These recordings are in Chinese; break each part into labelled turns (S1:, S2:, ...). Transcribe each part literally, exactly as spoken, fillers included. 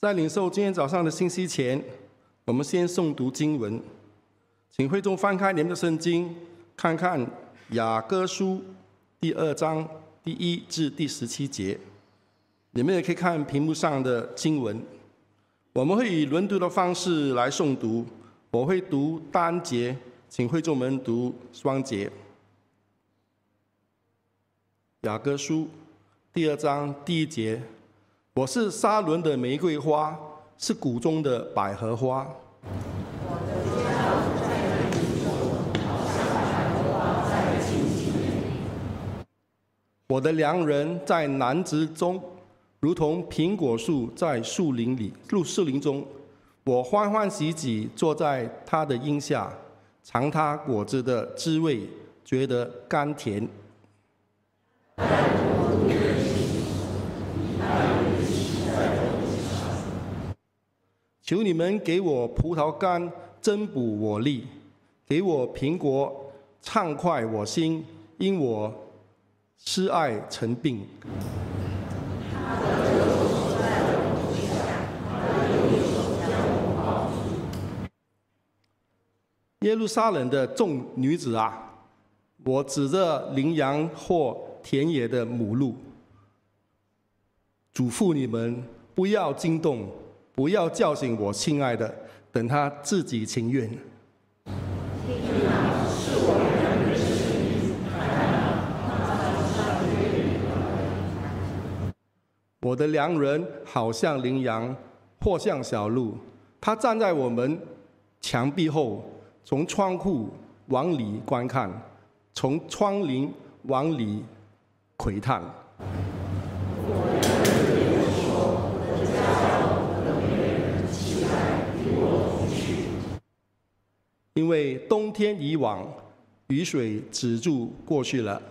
S1: 在领受今天早上的信息前，我们先诵读经文。请会众翻开你们的圣经，看看雅歌书第二章第一至第十七节。你们也可以看屏幕上的经文。我们会以轮读的方式来诵读，我会读单节，请会众们读双节。雅歌书第二章第一节：我是沙伦的玫瑰花，是谷中的百合花。我的良人在楠枝中，如同苹果树在树林里，入树林中。我欢欢喜喜坐在他的荫下，尝他果子的滋味，觉得甘甜。求你们给我葡萄干，增补我力；给我苹果，畅快我心，因我失爱成病。耶路撒冷的众女子啊，我指着羚羊或田野的母鹿，嘱咐你们不要惊动，不要叫醒我亲爱的，等他自己情愿。我的良人好像羚羊，或像小鹿，他站在我们墙壁后，从窗户往里观看，从窗棂往里窥探。因为冬天已往，雨水止住过去了。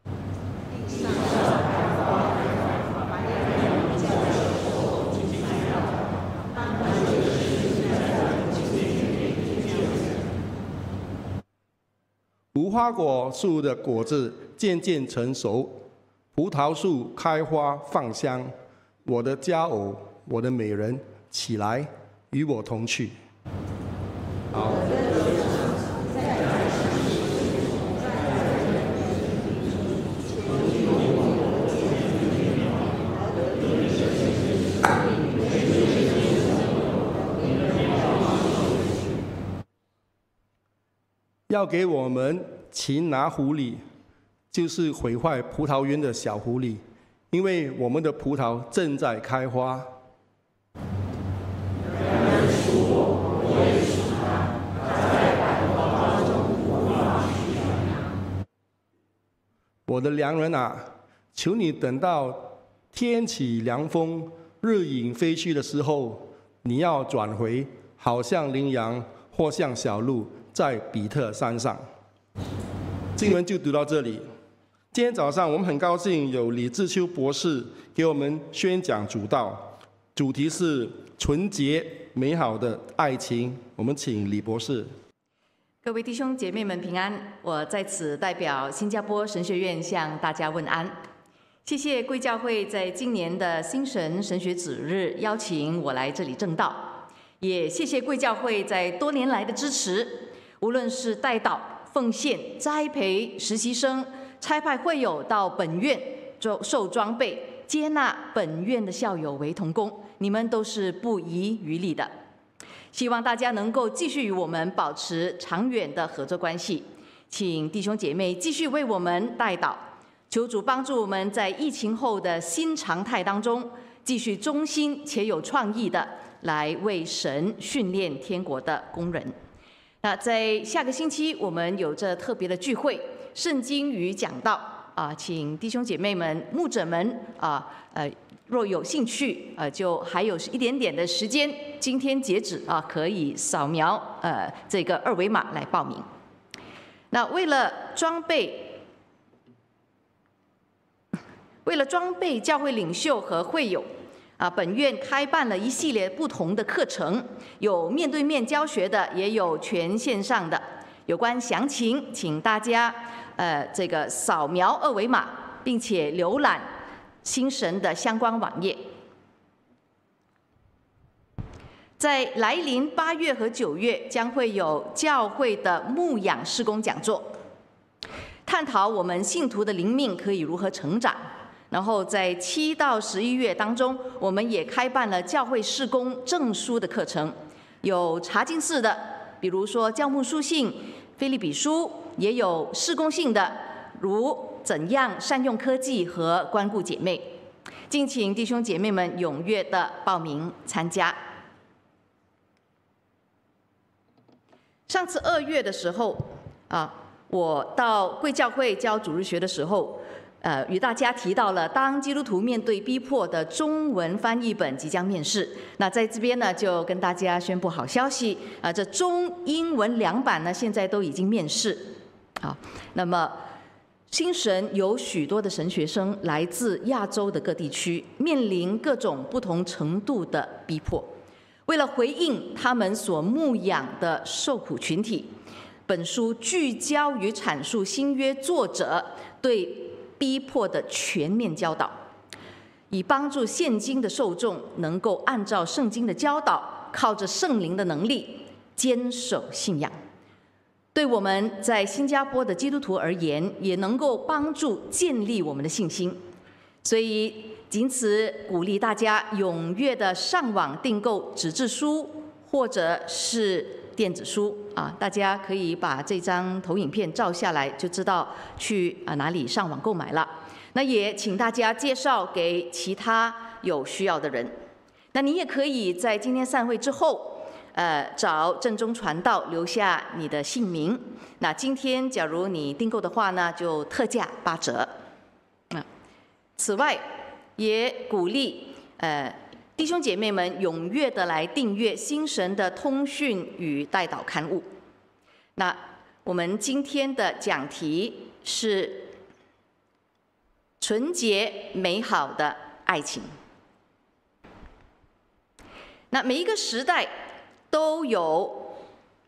S1: 无花果树的果子渐渐成熟，葡萄树开花放香。我的佳偶，我的美人，起来，与我同去。好。要给我们擒拿狐狸，就是毁坏葡萄园的小狐狸，因为我们的葡萄正在开花。我的良人啊，求你等到天起凉风，日影飞去的时候，你要转回，好像羚羊或像小鹿，在比特山上。经文就读到这里。今天早上我们很高兴有李志秋博士给我们宣讲主道，主题是纯洁美好的爱情。我们请李博士。
S2: 各位弟兄姐妹们平安，我在此代表新加坡神学院向大家问安。谢谢贵教会在今年的新神神学子日邀请我来这里证道，也谢谢贵教会在多年来的支持，无论是代祷、奉献、栽培实习生、差派会友到本院受装备、接纳本院的校友为同工，你们都是不遗余力的。希望大家能够继续与我们保持长远的合作关系，请弟兄姐妹继续为我们代祷，求主帮助我们在疫情后的新常态当中，继续忠心且有创意的来为神训练天国的工人。那在下个星期，我们有着特别的聚会，圣经与讲道啊，请弟兄姐妹们、牧者们啊，呃。若有兴趣，呃，就还有一点点的时间，今天截止啊，可以扫描呃这个二维码来报名。那为了装备，为了装备教会领袖和会友，啊，本院开办了一系列不同的课程，有面对面教学的，也有全线上的。有关详情，请大家呃这个扫描二维码，并且浏览新神的相关网页。 在来临八月和九月将会有教会的牧养事工讲座，探讨我们信徒的灵命可以如何成长。然后在七到十一月当中，我们也开办了教会事工证书的课程，有查经式的，比如说教牧书信、腓立比书，也有事工性的，如怎样善用科技和关顾姐妹。敬请弟兄姐妹们踊跃的报名参加。上次二月的时候啊，我到贵教会教主日学的时候，呃，与大家提到了当基督徒面对逼迫的中文翻译本即将面世。那在这边呢，就跟大家宣布好消息啊，这中英文两版呢，现在都已经面世。好，那么新神有许多的神学生来自亚洲的各地区，面临各种不同程度的逼迫。为了回应他们所牧养的受苦群体，本书聚焦与阐述新约作者对逼迫的全面教导，以帮助现今的受众能够按照圣经的教导，靠着圣灵的能力坚守信仰。对我们在新加坡的基督徒而言，也能够帮助建立我们的信心。所以仅此鼓励大家踊跃的上网订购纸质书或者是电子书啊，大家可以把这张投影片照下来，就知道去啊哪里上网购买了。那也请大家介绍给其他有需要的人。那你也可以在今天散会之后，呃，找正宗传道留下你的姓名。那今天假如你订购的话呢，就特价八折。啊，此外也鼓励呃。弟兄姐妹们踊跃的来订阅新神的通讯与代祷刊物。那我们今天的讲题是纯洁美好的爱情。那每一个时代都有，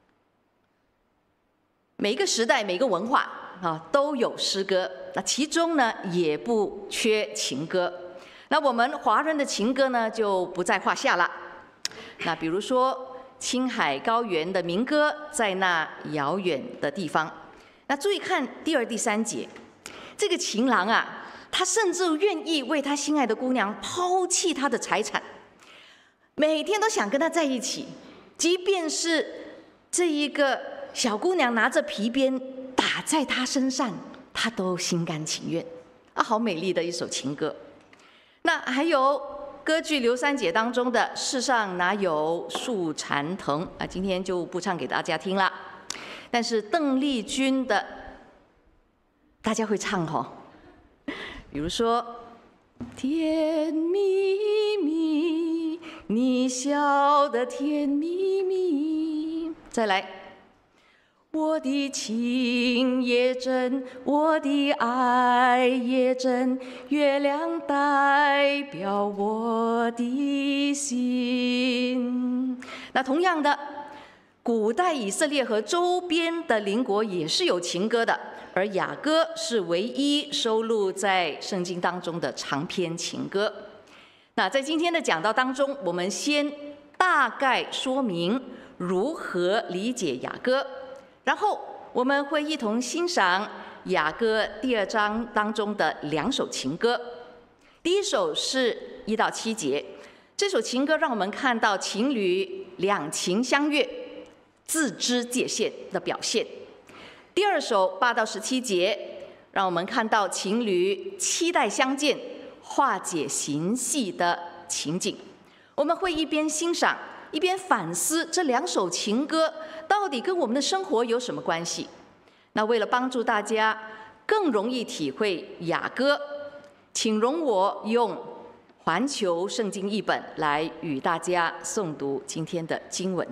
S2: 每一个时代每一个文化啊都有诗歌，那其中呢也不缺情歌。那我们华人的情歌呢，就不在话下了。那比如说青海高原的民歌，在那遥远的地方。那注意看第二、第三节，这个情郎啊，他甚至愿意为他心爱的姑娘抛弃他的财产，每天都想跟他在一起，即便是这一个小姑娘拿着皮鞭打在他身上，他都心甘情愿。啊，好美丽的一首情歌。那还有歌剧《刘三姐》当中的“世上哪有树缠藤”啊，今天就不唱给大家听了。但是邓丽君的，大家会唱哦，比如说“甜蜜蜜，你笑得甜蜜蜜”，再来。我的情也真，我的爱也真，月亮代表我的心。那同样的，古代以色列和周边的邻国也是有情歌的，而雅歌是唯一收录在圣经当中的长篇情歌。那在今天的讲道当中，我们先大概说明如何理解雅歌。然后我们会一同欣赏雅歌第二章当中的两首情歌。第一首是一到七节，这首情歌让我们看到情侣两情相悦、自知界限的表现。第二首八到十七节，让我们看到情侣期待相见、化解嫌隙的情景。我们会一边欣赏，一边反思这两首情歌到底跟我们的生活有什么关系？那为了帮助大家更容易体会雅歌，请容我用环球圣经译本来与大家诵读今天的经文。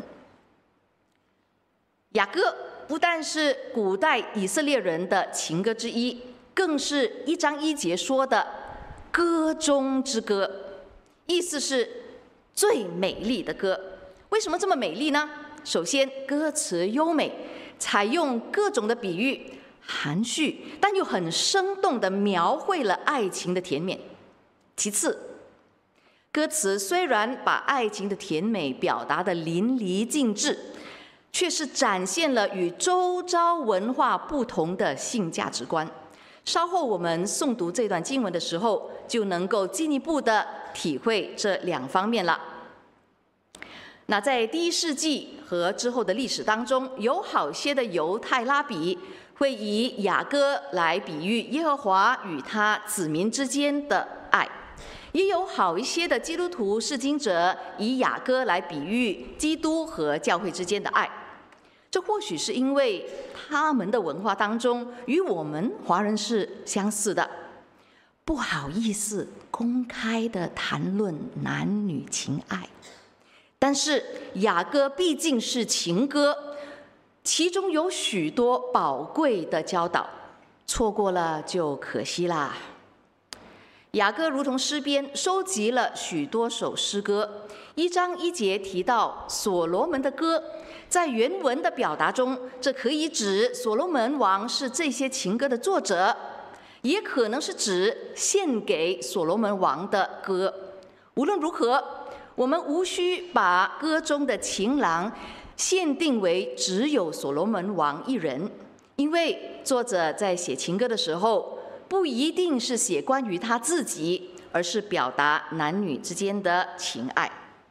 S2: 雅歌不但是古代以色列人的情歌之一，更是一章一节说的歌中之歌，意思是最美丽的歌。为什么这么美丽呢？首先，歌词优美，采用各种的比喻，含蓄但又很生动地描绘了爱情的甜美。其次， 歌词虽然把爱情的甜美表达得淋漓尽致，却是展现了与周遭文化不同的性价值观。稍后我们诵读这段经文的时候，就能够进一步的体会这两方面了。那在第一世纪和之后的历史当中，有好些的犹太拉比会以雅歌来比喻耶和华与他子民之间的爱，也有好一些的基督徒释经者以雅歌来比喻基督和教会之间的爱。这或许是因为他们的文化当中与我们华人是相似的，不好意思公开的谈论男女情爱。但是雅歌毕竟是情歌，其中有许多宝贵的教导，错过了就可惜啦。雅歌如同诗篇，收集了许多首诗歌。一章一节提到所罗门的歌，在原文的表达中，这可以指所罗门王是这些情歌的作者，也可能是指献给所罗门王的歌。无论如何，我们无需把歌中的情郎限定为只有所罗门王一人，因为作者在写情歌的时候，不一定是写关于他自己，而是表达男女之间的情爱。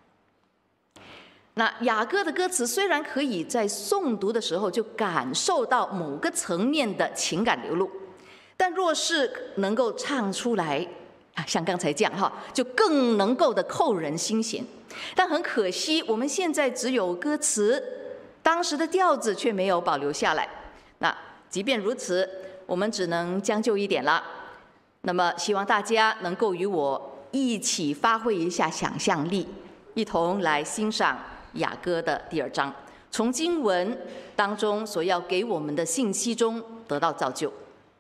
S2: 那雅歌的歌词虽然可以在诵读的时候就感受到某个层面的情感流露，但若是能够唱出来，像刚才这样哈，就更能够的扣人心弦。但很可惜，我们现在只有歌词，当时的调子却没有保留下来。那即便如此，我们只能将就一点了。那么希望大家能够与我一起发挥一下想象力，一同来欣赏雅歌的第二章，从经文当中所要给我们的信息中得到造就。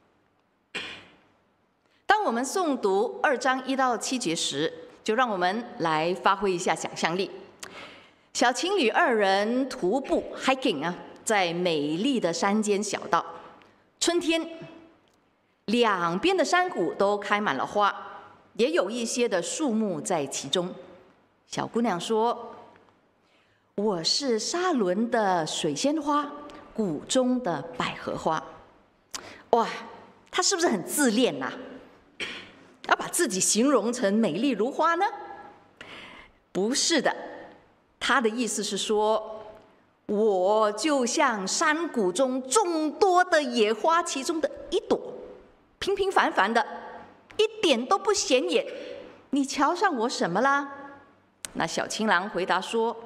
S2: 当我们诵读二章一到七节时，就让我们来发挥一下想象力。小情侣二人徒步 hiking 啊，在美丽的山间小道。春天，两边的山谷都开满了花，也有一些的树木在其中。小姑娘说：“我是沙伦的水仙花，谷中的百合花。”哇，她是不是很自恋呐、啊？要把自己形容成美丽如花呢？不是的，他的意思是说，我就像山谷中众多的野花其中的一朵，平平凡凡的，一点都不显眼。你瞧上我什么啦？那小情郎回答说：“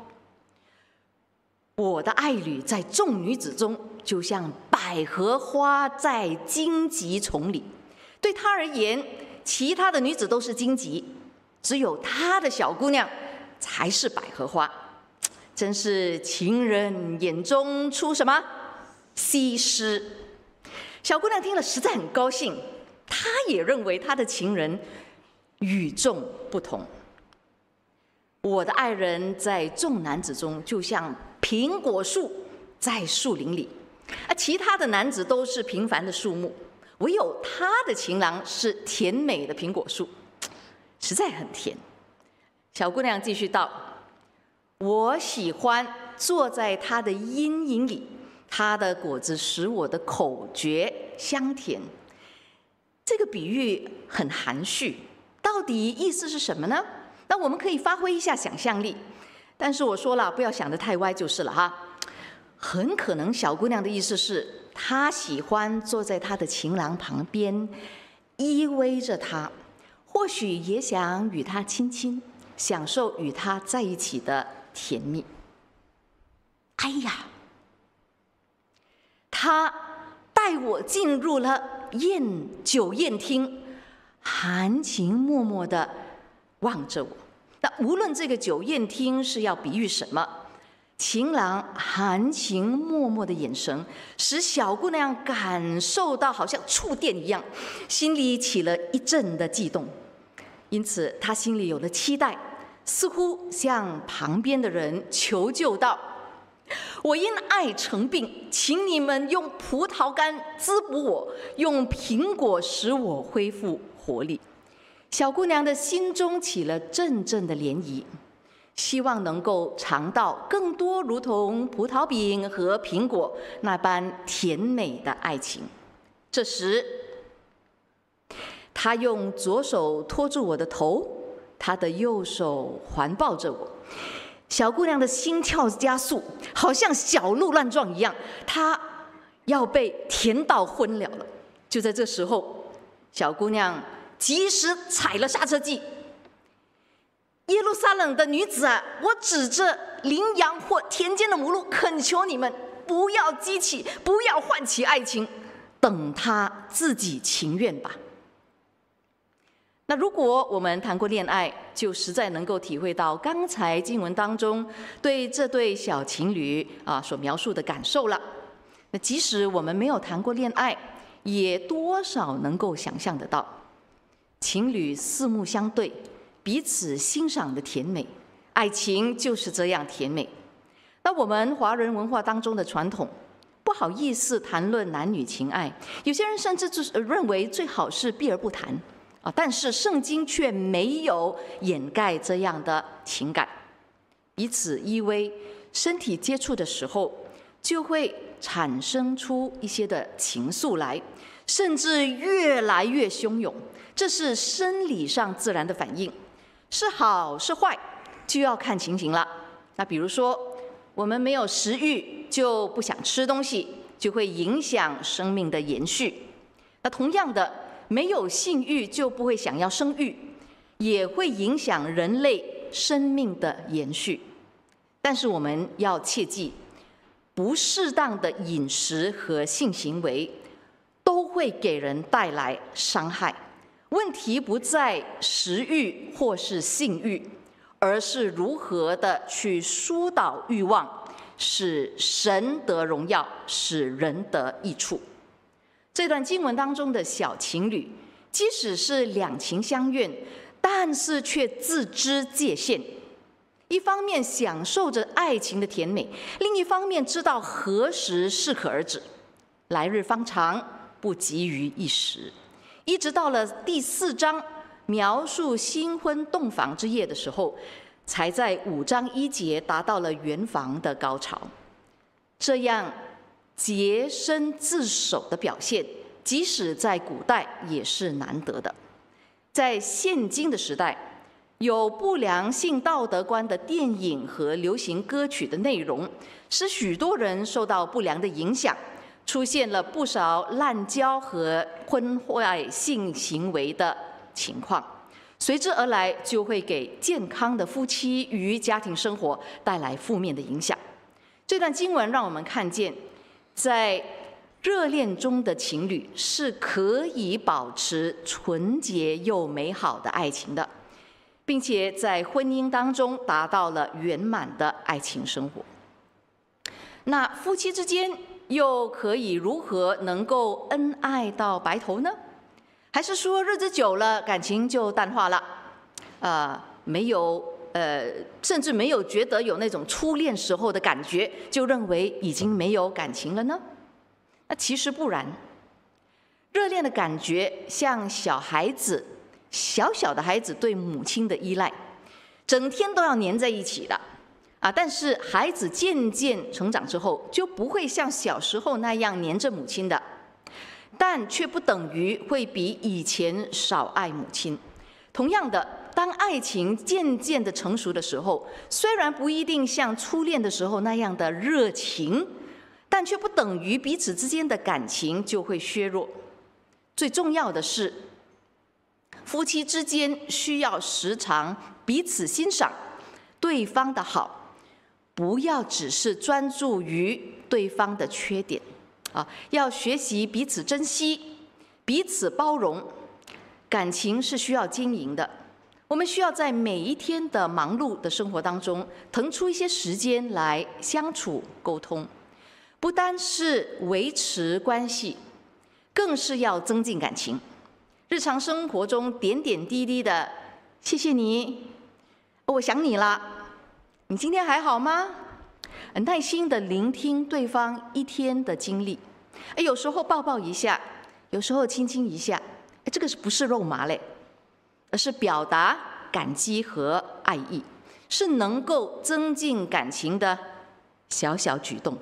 S2: 我的爱侣在众女子中，就像百合花在荆棘丛里。对他而言，其他的女子都是荆棘，只有他的小姑娘才是百合花。真是情人眼中出什么西施。”小姑娘听了实在很高兴，她也认为她的情人与众不同。我的爱人在众男子中，就像苹果树在树林里，而其他的男子都是平凡的树木，唯有他的情郎是甜美的苹果树，实在很甜。小姑娘继续道：“我喜欢坐在他的阴影里，他的果子使我的口觉香甜。”这个比喻很含蓄，到底意思是什么呢？那我们可以发挥一下想象力，但是我说了，不要想得太歪就是了哈。很可能小姑娘的意思是，她喜欢坐在她的情郎旁边，依偎着他，或许也想与他亲亲，享受与他在一起的甜蜜。哎呀，他带我进入了宴酒宴厅，含情脉脉地望着我。那无论这个酒宴厅是要比喻什么，情郎含情脉脉的眼神使小姑娘感受到好像触电一样，心里起了一阵的悸动。因此她心里有了期待，似乎向旁边的人求救道：“我因爱成病，请你们用葡萄干滋补我，用苹果使我恢复活力。” 小姑娘的心中起了阵阵的涟漪，希望能够尝到更多如同葡萄饼和苹果那般甜美的爱情。这时，她用左手托住我的头，她的右手环抱着我。小姑娘的心跳加速，好像小鹿乱撞一样，她要被甜到昏了了。就在这时候，小姑娘及时踩了刹车剂。耶路撒冷的女子啊，我指着羚羊或田间的母鹿，恳求你们不要激起，不要唤起爱情，等他自己情愿吧。那如果我们谈过恋爱，就实在能够体会到刚才经文当中对这对小情侣啊所描述的感受了。那即使我们没有谈过恋爱，也多少能够想象得到，情侣四目相对，彼此欣赏的甜美，爱情就是这样甜美。那我们华人文化当中的传统，不好意思谈论男女情爱，有些人甚至就是认为最好是避而不谈啊。但是圣经却没有掩盖这样的情感，彼此依偎、身体接触的时候，就会产生出一些的情愫来，甚至越来越汹涌。这是生理上自然的反应，是好是坏就要看情形了。那比如说，我们没有食欲就不想吃东西，就会影响生命的延续。那同样的，没有性欲就不会想要生育，也会影响人类生命的延续。但是我们要切记，不适当的饮食和性行为都会给人带来伤害。问题不在食欲或是性欲，而是如何的去疏导欲望，使神得荣耀，使人得益处。这段经文当中的小情侣，即使是两情相悦，但是却自知界限，一方面享受着爱情的甜美，另一方面知道何时适可而止。来日方长，不急于一时。一直到了第四章描述新婚洞房之夜的时候，才在五章一节达到了圆房的高潮。这样洁身自守的表现，即使在古代也是难得的。在现今的时代，有不良性道德观的电影和流行歌曲的内容，使许多人受到不良的影响，出现了不少滥交和婚外性行为的情况，随之而来就会给健康的夫妻与家庭生活带来负面的影响。这段经文让我们看见，在热恋中的情侣是可以保持纯洁又美好的爱情的，并且在婚姻当中达到了圆满的爱情生活。那夫妻之间又可以如何能够恩爱到白头呢？还是说日子久了感情就淡化了？呃，没有，呃，甚至没有觉得有那种初恋时候的感觉，就认为已经没有感情了呢？那其实不然，热恋的感觉像小孩子，小小的孩子对母亲的依赖，整天都要黏在一起的。啊，但是孩子渐渐成长之后，就不会像小时候那样黏着母亲的，但却不等于会比以前少爱母亲。同样的，当爱情渐渐的成熟的时候，虽然不一定像初恋的时候那样的热情，但却不等于彼此之间的感情就会削弱。最重要的是，夫妻之间需要时常彼此欣赏对方的好，不要只是专注于对方的缺点啊，要学习彼此珍惜，彼此包容。感情是需要经营的，我们需要在每一天的忙碌的生活当中腾出一些时间来相处沟通，不单是维持关系，更是要增进感情。日常生活中点点滴滴的谢谢你，我想你了，你今天还好吗？耐心的聆听对方一天的经历，有时候抱抱一下，有时候亲亲一下，这个是不是肉麻嘞？ 而是表达感激和爱意，是能够增进感情的小小举动。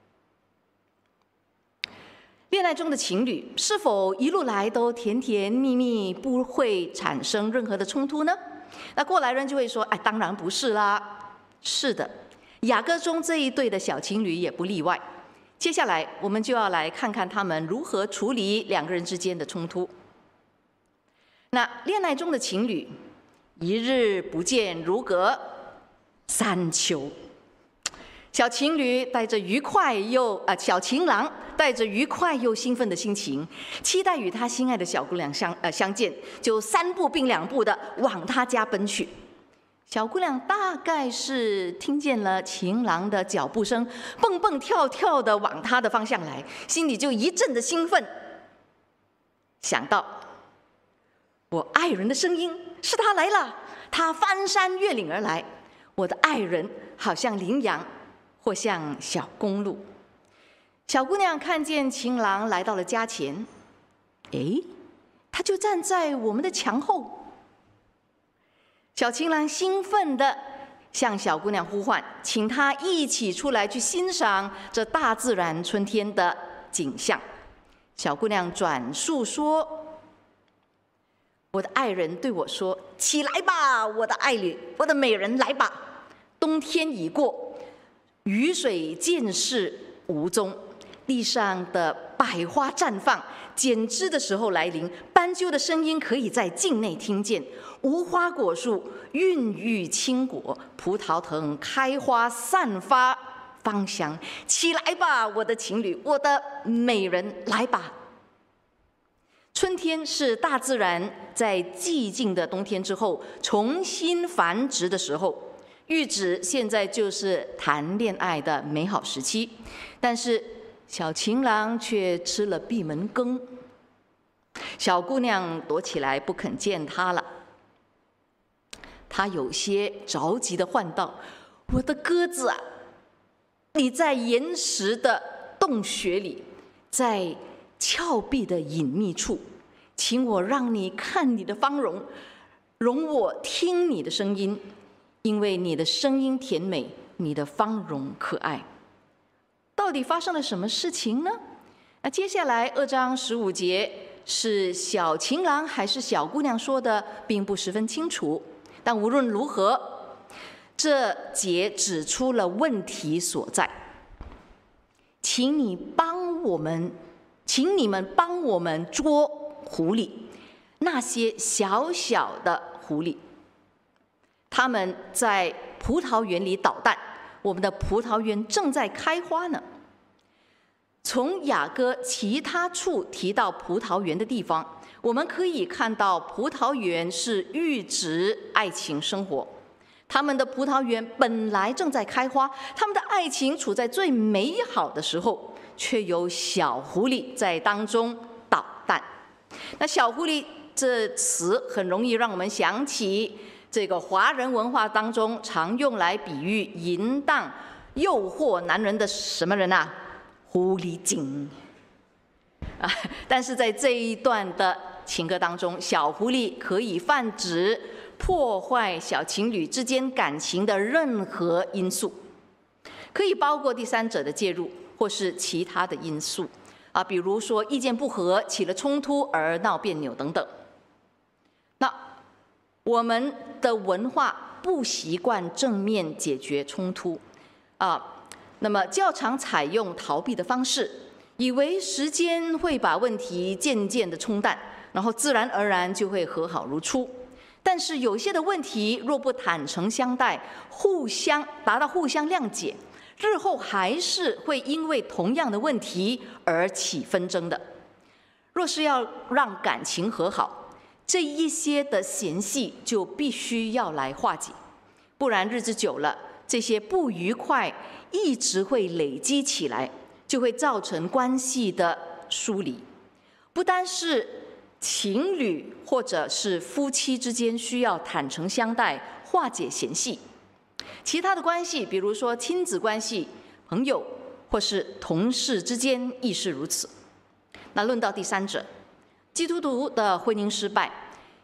S2: 恋爱中的情侣是否一路来都甜甜蜜蜜，不会产生任何的冲突呢？那过来人就会说：“哎，当然不是啦。”是的，雅歌中这一对的小情侣也不例外。接下来，我们就要来看看他们如何处理两个人之间的冲突。那恋爱中的情侣，一日不见如隔三秋。小情侣带着愉快又啊、呃，小情郎带着愉快又兴奋的心情，期待与他心爱的小姑娘相呃相见，就三步并两步的往他家奔去。小姑娘大概是听见了情郎的脚步声，蹦蹦跳跳的往他的方向来，心里就一阵的兴奋，想到我爱人的声音是他来了，他翻山越岭而来，我的爱人好像羚羊或像小公鹿。小姑娘看见情郎来到了家前，诶，他就站在我们的墙后。小情郎兴奋地向小姑娘呼唤，请她一起出来去欣赏这大自然春天的景象。小姑娘转述说：“我的爱人对我说，起来吧，我的爱侣，我的美人，来吧。冬天已过，雨水渐逝无踪，地上的百花绽放，剪枝的时候来临，斑鸠的声音可以在境内听见，无花果树孕育青果，葡萄藤开花散发芳香。起来吧，我的情侣，我的美人，来吧。”春天是大自然在寂静的冬天之后重新繁殖的时候，喻指现在就是谈恋爱的美好时期。但是小情郎却吃了闭门羹，小姑娘躲起来不肯见他了。他有些着急地唤道：“我的鸽子啊，你在岩石的洞穴里，在峭壁的隐秘处，请我让你看你的芳容，容我听你的声音，因为你的声音甜美，你的芳容可爱。”到底发生了什么事情呢？那接下来二章十五节是小情郎还是小姑娘说的，并不十分清楚。但无论如何，这节指出了问题所在。请你帮我们，请你们帮我们捉狐狸，那些小小的狐狸，他们在葡萄园里捣蛋。我们的葡萄园正在开花呢。从雅歌其他处提到葡萄园的地方，我们可以看到葡萄园是喻指爱情生活。他们的葡萄园本来正在开花，他们的爱情处在最美好的时候，却有小狐狸在当中捣蛋。那小狐狸这词很容易让我们想起这个华人文化当中常用来比喻淫荡、诱惑男人的什么人啊？狐狸精啊！但是在这一段的情歌当中，小狐狸可以泛指破坏小情侣之间感情的任何因素，可以包括第三者的介入，或是其他的因素啊，比如说意见不合起了冲突而闹别扭等等。那我们的文化不习惯正面解决冲突啊，那么较常采用逃避的方式，以为时间会把问题渐渐的冲淡，然后自然而然就会和好如初。但是有些的问题若不坦诚相待，互相达到互相谅解，日后还是会因为同样的问题而起纷争的。若是要让感情和好，这一些的嫌隙就必须要来化解，不然日子久了，这些不愉快一直会累积起来，就会造成关系的疏离。不单是情侣或者是夫妻之间需要坦诚相待，化解嫌隙，其他的关系，比如说亲子关系、朋友或是同事之间亦是如此。那论到第三者，基督徒的婚姻失败，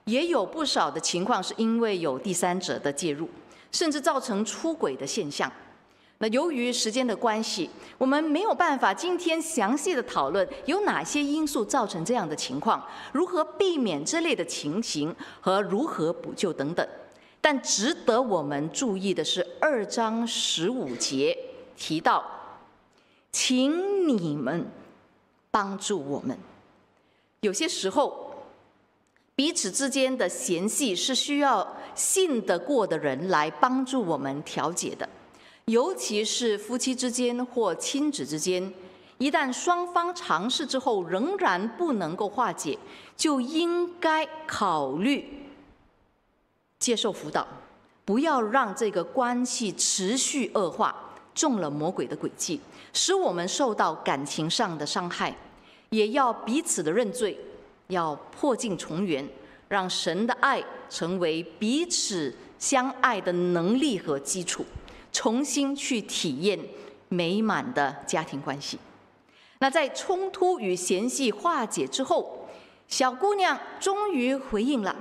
S2: 也有不少的情况是因为有第三者的介入，甚至造成出轨的现象。那由于时间的关系，我们没有办法今天详细的讨论有哪些因素造成这样的情况，如何避免这类的情形和如何补救等等。但值得我们注意的是，二章十五节提到，请你们帮助我们。有些时候，彼此之间的嫌隙是需要信得过的人来帮助我们调解的。尤其是夫妻之间或亲子之间，一旦双方尝试之后仍然不能够化解，就应该考虑接受辅导，不要让这个关系持续恶化，中了魔鬼的诡计，使我们受到感情上的伤害。也要彼此的认罪，要破镜重圆，让神的爱成为彼此相爱的能力和基础，重新去体验美满的家庭关系。那在冲突与嫌隙化解之后，小姑娘终于回应了：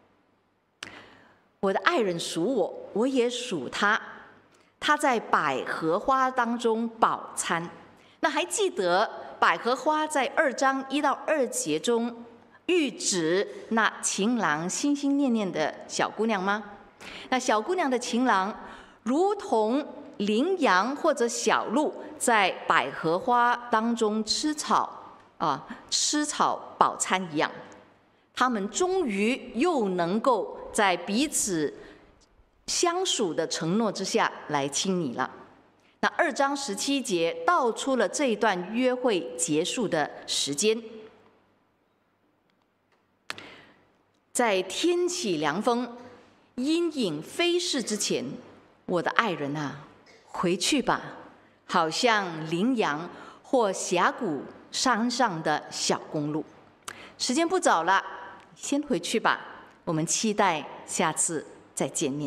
S2: 我的爱人属我，我也属他。他在百合花当中饱餐。那还记得百合花在二章一到二节中喻指那情郎心心念念的小姑娘吗？那小姑娘的情郎如同羚羊或者小鹿在百合花当中吃草啊，吃草饱餐一样，他们终于又能够在彼此相属的承诺之下来亲昵了。那二章十七节道出了这一段约会结束的时间，在天起凉风、阴影飞逝之前，我的爱人啊，回去吧，好像羚羊或峡谷山上的小公鹿。时间不早了，先回去吧，我们期待下次再见面。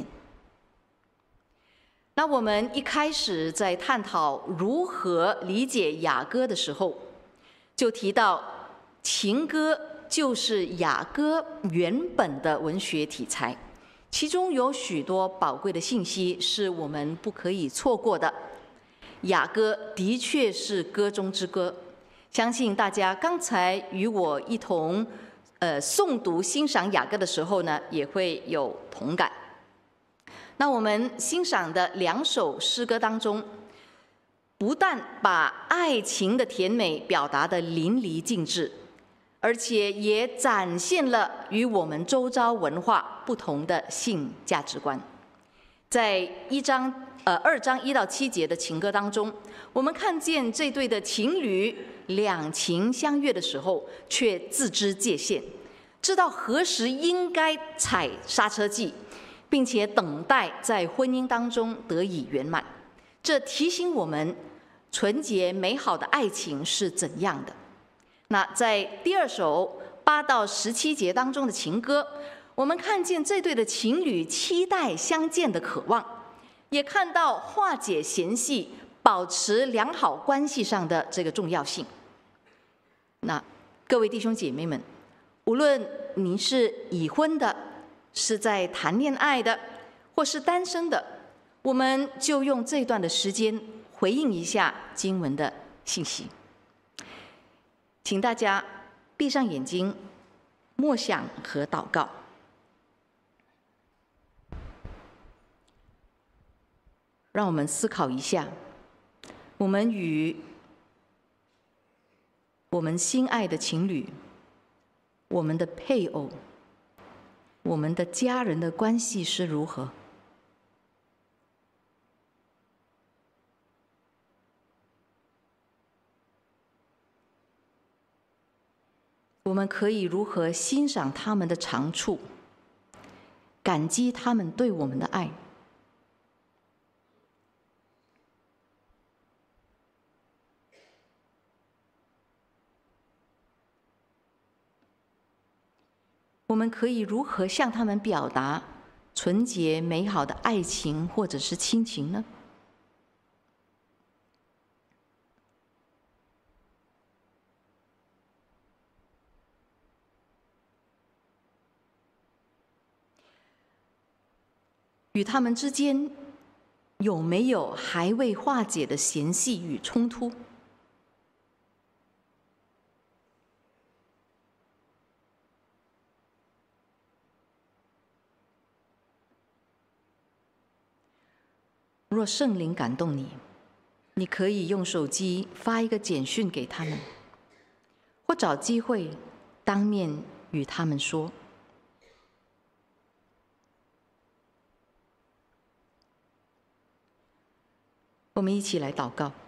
S2: 那我们一开始在探讨如何理解雅歌的时候，就提到情歌就是雅歌原本的文学题材，其中有许多宝贵的信息是我们不可以错过的。雅歌的确是歌中之歌，相信大家刚才与我一同呃诵读欣赏雅歌的时候呢，也会有同感。那我们欣赏的两首诗歌当中，不但把爱情的甜美表达得淋漓尽致，而且也展现了与我们周遭文化不同的性价值观。在一章呃二章一到七节的情歌当中，我们看见这对的情侣两情相悦的时候，却自知界限，知道何时应该踩刹车剂，并且等待在婚姻当中得以圆满。这提醒我们，纯洁美好的爱情是怎样的。那在第二首八到十七节当中的情歌，我们看见这对的情侣期待相见的渴望，也看到化解嫌隙、保持良好关系上的这个重要性。那各位弟兄姐妹们，无论您是已婚的，是在谈恋爱的，或是单身的，我们就用这段的时间回应一下经文的信息。请大家闭上眼睛，默想和祷告。让我们思考一下，我们与我们心爱的情侣、我们的配偶、我们的家人的关系是如何？我们可以如何欣赏他们的长处，感激他们对我们的爱？我们可以如何向他们表达纯洁美好的爱情或者是亲情呢？ 与他们之间有没有还未化解的嫌隙与冲突？若圣灵感动你，你可以用手机发一个简讯给他们，或找机会当面与他们说。我们一起来祷告。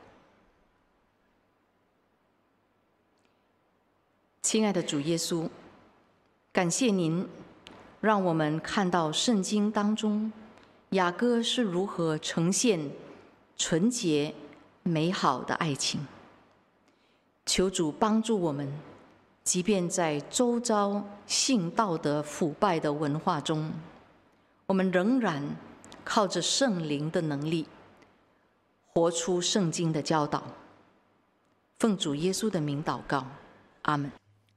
S2: 亲爱的主耶稣，感谢您让我们看到圣经当中雅各是如何呈现纯洁美好的爱情。求主帮助我们，即便在周遭性道德腐败的文化中，我们仍然靠着圣灵的能力活出圣经的教导。奉主耶稣的名祷告，阿们。